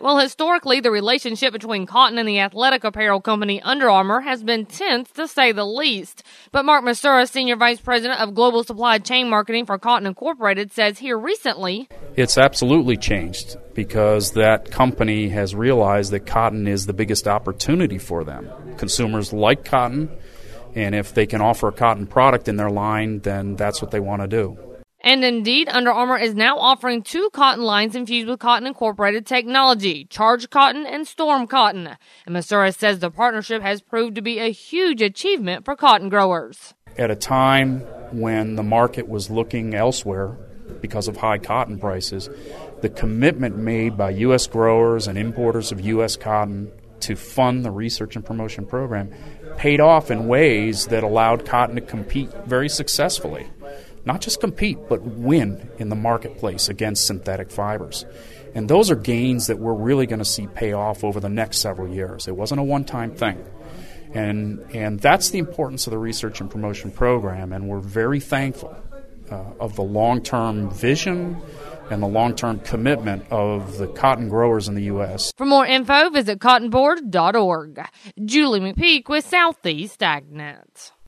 Well, historically, the relationship between cotton and the athletic apparel company Under Armour has been tense, to say the least. But Mark Masura, Senior Vice President of Global Supply Chain Marketing for Cotton Incorporated, says here recently, it's absolutely changed because that company has realized that cotton is the biggest opportunity for them. Consumers like cotton, and if they can offer a cotton product in their line, then that's what they want to do. And indeed, Under Armour is now offering 2 cotton lines infused with Cotton Incorporated technology, Charge Cotton and Storm Cotton. And Masura says the partnership has proved to be a huge achievement for cotton growers. At a time when the market was looking elsewhere because of high cotton prices, the commitment made by U.S. growers and importers of U.S. cotton to fund the research and promotion program paid off in ways that allowed cotton to compete very successfully. Not just compete, but win in the marketplace against synthetic fibers. And those are gains that we're really going to see pay off over the next several years. It wasn't a one-time thing. And that's the importance of the research and promotion program, and we're very thankful of the long-term vision and the long-term commitment of the cotton growers in the U.S. For more info, visit cottonboard.org. Julie McPeak with Southeast AgNet.